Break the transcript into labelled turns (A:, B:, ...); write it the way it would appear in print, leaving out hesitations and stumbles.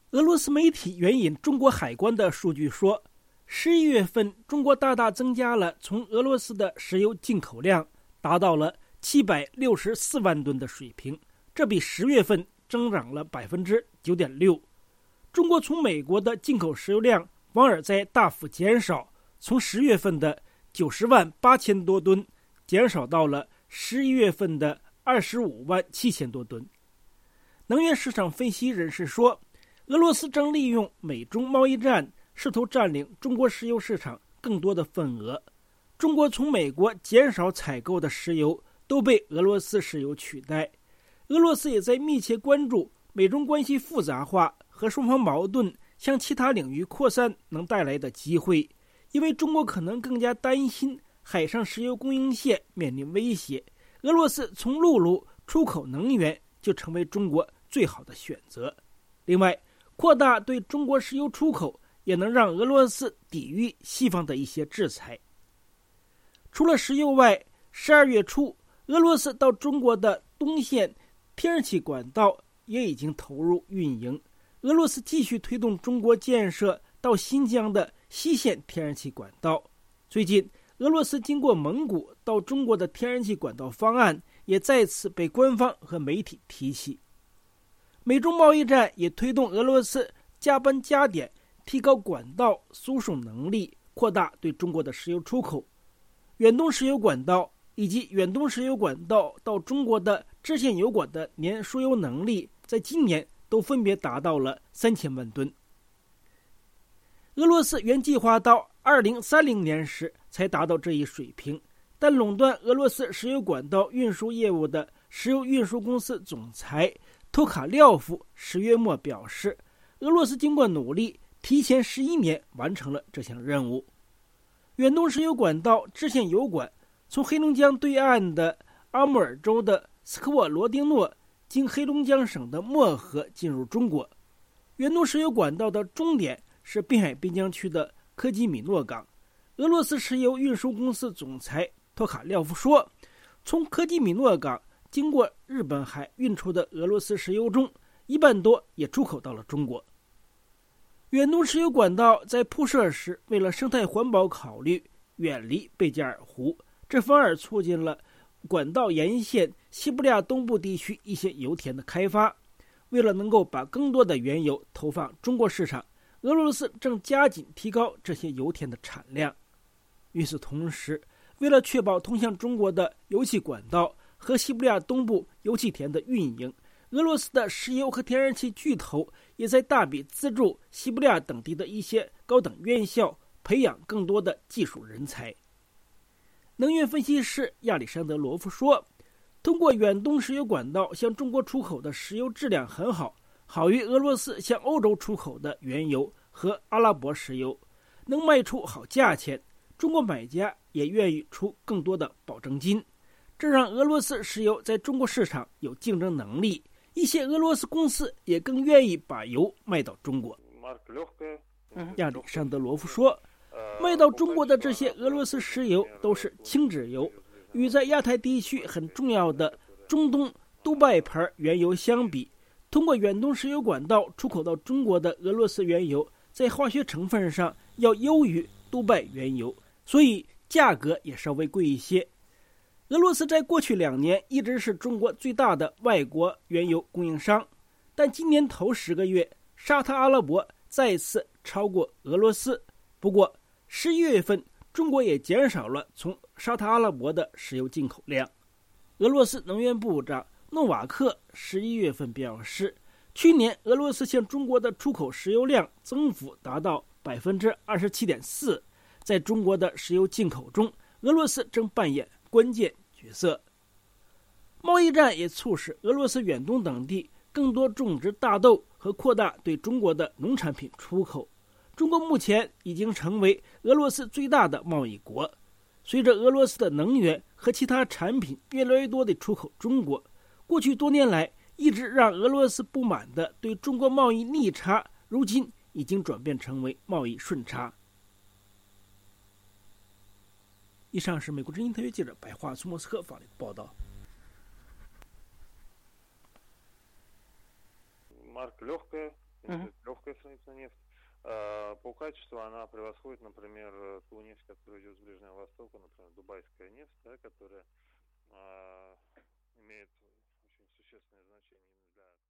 A: 俄罗斯媒体援引中国海关的数据说，11月份中国大大增加了从俄罗斯的石油进口量，达到了764万吨的水平，这比10月份增长了 9.6%。中国从美国的进口石油量反而在大幅减少，从10月份的90万8千多吨减少到了11月份的25万7千多吨。能源市场分析人士说，俄罗斯正利用美中贸易战试图占领中国石油市场更多的份额。中国从美国减少采购的石油都被俄罗斯石油取代。俄罗斯也在密切关注美中关系复杂化和双方矛盾向其他领域扩散能带来的机会，因为中国可能更加担心海上石油供应线面临威胁。俄罗斯从陆路出口能源就成为中国最好的选择。另外，扩大对中国石油出口也能让俄罗斯抵御西方的一些制裁。除了石油外，12月初，俄罗斯到中国的东线天然气管道也已经投入运营。俄罗斯继续推动中国建设到新疆的西线天然气管道。最近，俄罗斯经过蒙古到中国的天然气管道方案也再次被官方和媒体提起。美中贸易战也推动俄罗斯加班加点提高管道输送能力，扩大对中国的石油出口。远东石油管道以及远东石油管道到中国的支线油管的年输油能力在今年都分别达到了3000万吨。俄罗斯原计划到2030年时才达到这一水平，但垄断俄罗斯石油管道运输业务的石油运输公司总裁托卡廖夫10月末表示，俄罗斯经过努力，提前11年完成了这项任务。远东石油管道支线油管从黑龙江对岸的阿穆尔州的斯科沃罗丁诺经黑龙江省的漠河进入中国。远东石油管道的终点是滨海边疆区的科基米诺港。俄罗斯石油运输公司总裁托卡廖夫说，从科基米诺港经过日本海运出的俄罗斯石油中，1半多也出口到了中国。远东石油管道在铺设时为了生态环保考虑，远离贝加尔湖，这反而促进了管道沿线西伯利亚东部地区一些油田的开发。为了能够把更多的原油投放中国市场，俄罗斯正加紧提高这些油田的产量。与此同时，为了确保通向中国的油气管道和西伯利亚东部油气田的运营，俄罗斯的石油和天然气巨头也在大笔资助西伯利亚等地的一些高等院校，培养更多的技术人才。能源分析师亚历山德罗夫说，通过远东石油管道向中国出口的石油质量很好，好于俄罗斯向欧洲出口的原油和阿拉伯石油，能卖出好价钱，中国买家也愿意出更多的保证金，这让俄罗斯石油在中国市场有竞争能力，一些俄罗斯公司也更愿意把油卖到中国。亚历山德罗夫说，卖到中国的这些俄罗斯石油都是轻质油，与在亚太地区很重要的中东杜拜牌原油相比，通过远东石油管道出口到中国的俄罗斯原油在化学成分上要优于杜拜原油，所以价格也稍微贵一些。俄罗斯在过去2年一直是中国最大的外国原油供应商，但今年头10个月，沙特阿拉伯再次超过俄罗斯。不过11月份，中国也减少了从沙特阿拉伯的石油进口量。俄罗斯能源部长诺瓦克11月份表示，去年俄罗斯向中国的出口石油量增幅达到 27.4%， 在中国的石油进口中，俄罗斯正扮演关键角色。贸易战也促使俄罗斯远东等地更多种植大豆和扩大对中国的农产品出口。中国目前已经成为俄罗斯最大的贸易国。随着俄罗斯的能源和其他产品越来越多地出口中国，过去多年来一直让俄罗斯不满的对中国贸易逆差，如今已经转变成为贸易顺差。以上是美国之音特约记者白桦从莫斯科发来的报道。
B: Марка легкая, легкая сравнительно нефть. По качеству она превосходит, например, ту нефть, которая идет с Ближнего Востока, например, дубайская нефть, да, которая имеет очень существенное значение именно для